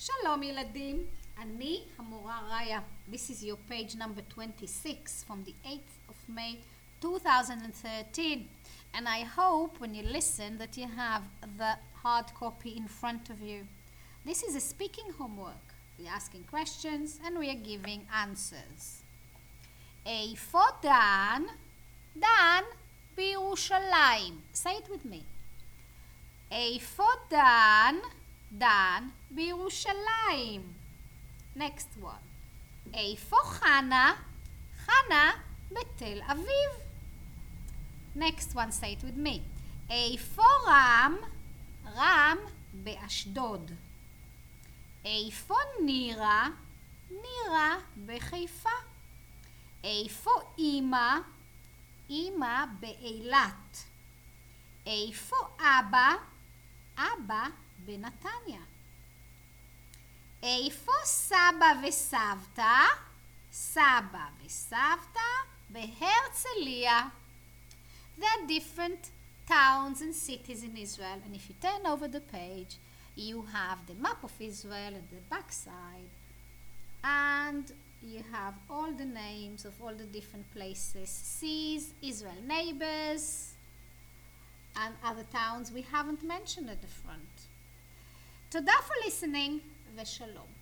Shalom ילדים, אני המורה ריה. This is your page number 26 from the 8th of May 2013. And I hope when you listen that you have the hard copy in front of you. This is a speaking homework. We're asking questions and we are giving answers. איפה דן? דן בירושלים. Say it with me. איפה דן? דן בירושלים. Next one. איפה חנה? חנה בתל אביב. Next one, say it with me. איפה רם? רם באשדוד. איפה נירה? נירה בחיפה. איפה אמא? אמא באילת. איפה אבא? אבא בנתניה. איפה סבא וסבתא? סבא וסבתא בהרצליה. There are different towns and cities in Israel, and if you turn over the page, you have the map of Israel at the back side, and you have all the names of all the different places, cities, Israel neighbors, and other towns we haven't mentioned at the front. תודה for listening ושלום.